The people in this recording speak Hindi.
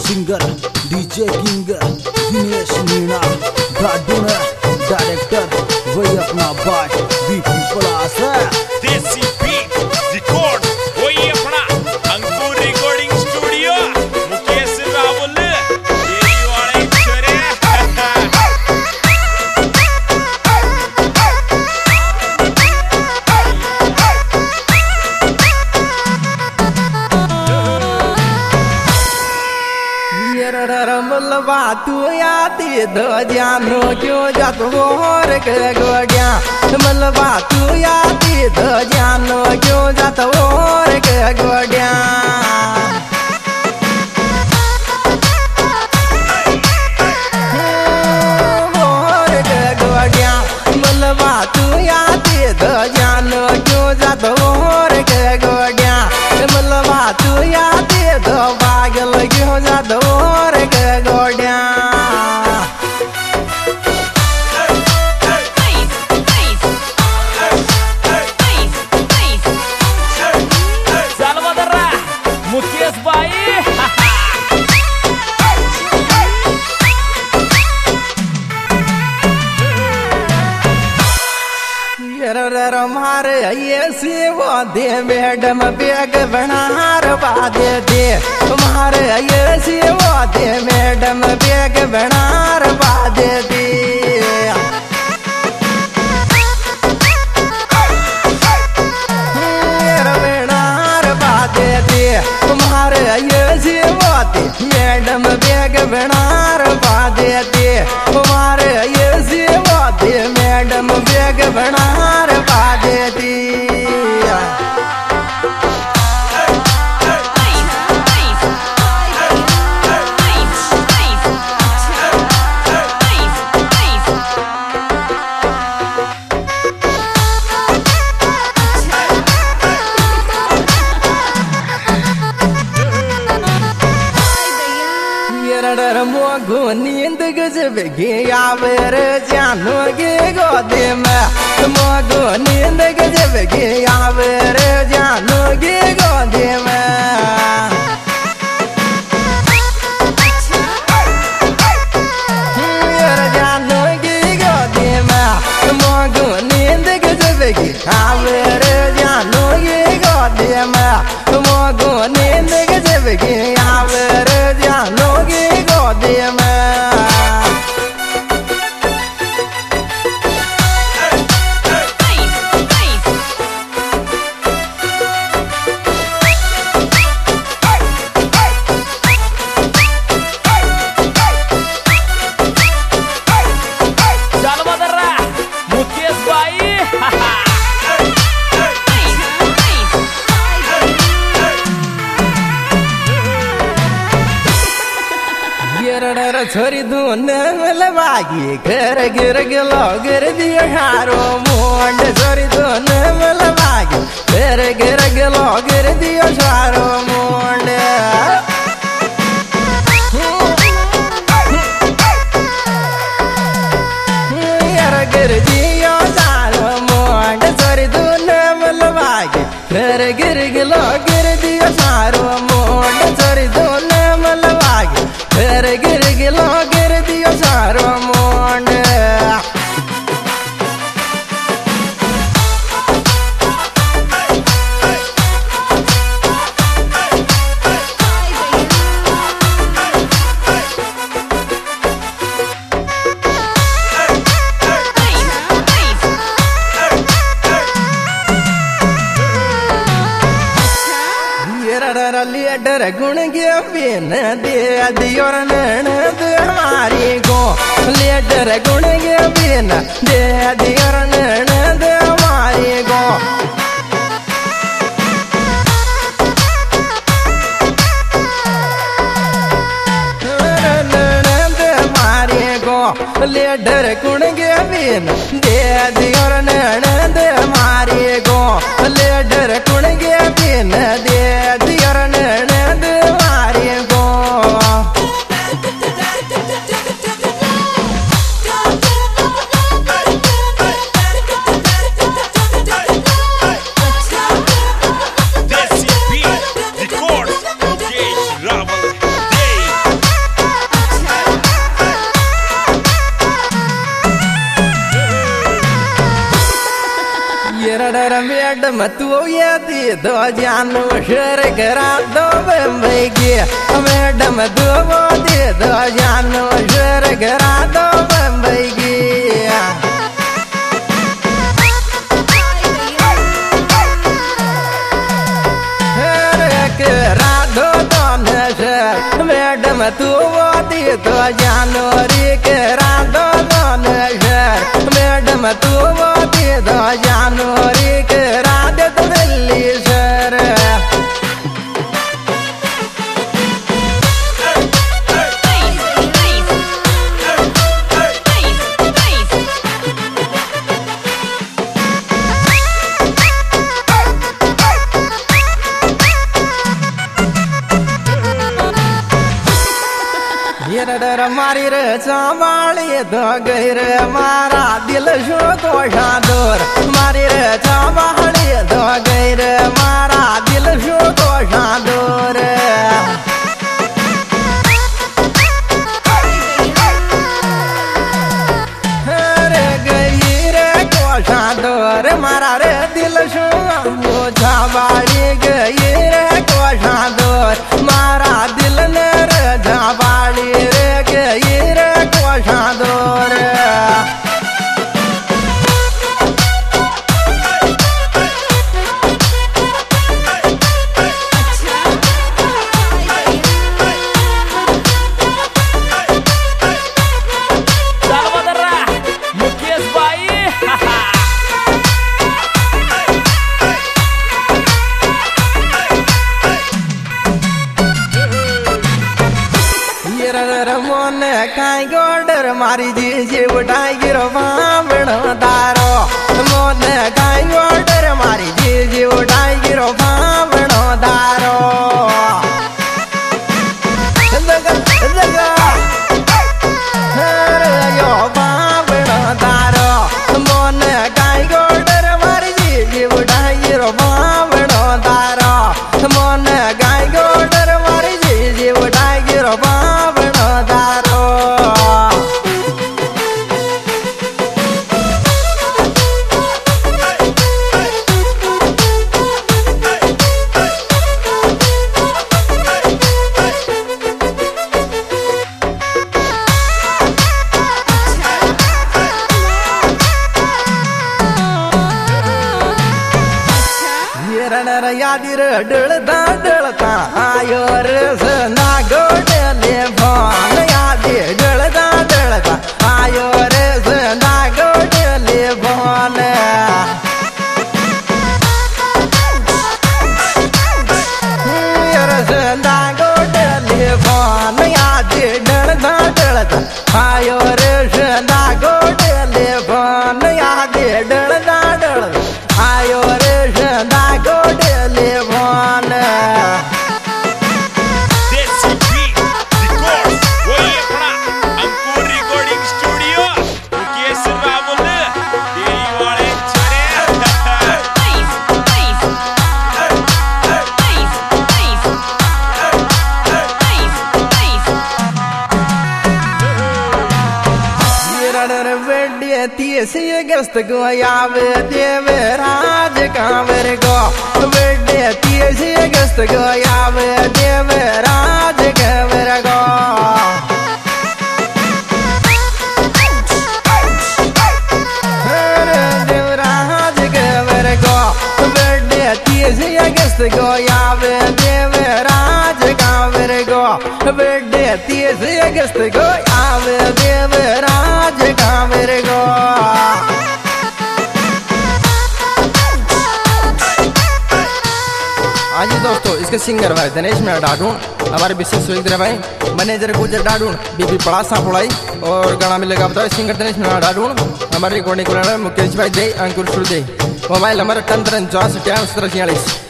Singer DJ King Dinesh Meena, गार्डून डायरेक्टर वही अपना भाई बीपी प्लस है। देसी बीट रिकॉर्ड वही अपना अंकुर रिकॉर्डिंग स्टूडियो मुकेश रावल देवी वाले छोरे। रमलवा तू यादी दो जानो क्यों जात वोर के गोड्या, मलबा तू यादी दो जानो क्यों जात वोर के गोड्या। वोर के गोड्या मलबा तू यादी दो जानो क्यों जात वोर के गोड्या, मलबा तू यादी दो पागल क्यों जात वोर के गोड्या। मुकेश भाई मारे ये सेवा दे मैडम बेग बनार बादे दे, मारे ये सेवा दे मैडम बेग बनार बादे दे। बनार बादे दे मारे ये सेवा दे मैडम बेग बनार बादे दे, मारे ये सेवा दे मैडम बेग बनार बादे दी। मोगो नींद गजब गया वेर जानो गे गोदे में, मोगो नींद गजब गया वेर जानो गे गोदे में। जानो गे गोदे में मोगो नींद गजब गया वेर जानो गे गोदे में, मोगो नींद गजब गया वेर जानो गे गोदे में। मुकेश भाई छोरी धुन मलबागी घर गिर गिलो गिर दियो हारो मोंड, छोरी धुन मलबागी घर गिर गिलो गिर दियो हारो मोंड। गिर दियो हारो मोंड छोरी धुन मलबागी घर गिर गिलो गिर दियो हारो मोंड, छोरी धुन मलबागी घर गिर गिलो गिर दियो सारो मोंड। लेडर गुण गे पिन दे दियोर ननद हमारी को, लेडर गुण गे पिन दे दियोर ननद हमारी को। ननद हमारी को लेडर गुण गे पिन दे दियोर ननद हमारी को, लेडर गुण गे पिन दे दियोर ननद हमारी को। Desi beat record Mukesh Rawal. Madam तू ये दी दो जानू शेर करा दो बम्बई की मैडम तू वो दी दो जानू शेर करा दो बम्बई की मैडम तू वो दी तो जानो रे करा दो शहर मैडम तू वो दी तो जानो रे करा दे तो दिल्ली शहर मारी रे चांबाली तो गई रे मारा दिल शो तो शादोर मारी रे चांबाली तो गई रे मारा दिल शो तो शादोर रे गई रे को शादोर मारा रे दिल शो वो चांबाली गई रे को शादोर मारा दिल ने रे चांबाली काई गोडर मारी जी उठाई गिरो बावणो दारो मोने काई गोडर मारी जी उठाई गिरो बावणो दारो यो बावणो दारो मोने काई गोडर मारी जी उठाई गिरो बावणो दारो मोने काई गोडर मारी जी उठाई गिरो बावणो दारो यादी रे डलता आयो रे सना गोडले फोन यादी डलता आयो रे सना गोडले फोन सना गोडले फोन यादी डलता आयो रे सना गोडले फोन यादी डलता आयो रे सना तीसरी अगस्त को आवे देवराज कांवर को बर्थडे 30 अगस्त को आवे देवराज कांवर को देवराज कांवर को बर्थडे 30 अगस्त को आवे देवराज कांवर को बर्थडे 30 अगस्त को आवे देवराज कांवर को हाँ जी दोस्तों, इसके सिंगर भाई दिनेश मीणा डाडून, हमारे विशेष सुविधा भाई मैनेजर गुजर डाडून बीबी पड़ासा पुड़ाई और गाना मिलेगा बताओ सिंगर दिनेश मीणा डाडून। हमारे रिकॉर्डिंग मुकेश भाई दे अंकुर सुर दे मोबाइल नंबर 53 64 46